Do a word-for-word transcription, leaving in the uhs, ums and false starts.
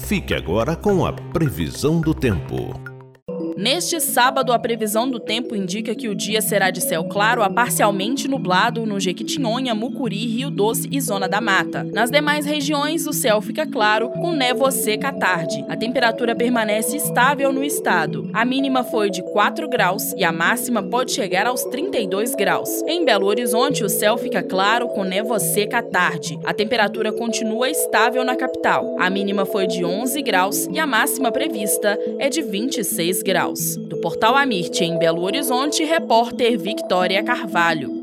Fique agora com a previsão do tempo. Neste sábado, a previsão do tempo indica que o dia será de céu claro a parcialmente nublado no Jequitinhonha, Mucuri, Rio Doce e Zona da Mata. Nas demais regiões, o céu fica claro, com névoa seca à tarde. A temperatura permanece estável no estado. A mínima foi de quatro graus e a máxima pode chegar aos trinta e dois graus. Em Belo Horizonte, o céu fica claro, com névoa seca à tarde. A temperatura continua estável na capital. A mínima foi de onze graus e a máxima prevista é de vinte e seis graus. Do Portal Amirte, em Belo Horizonte, repórter Victoria Carvalho.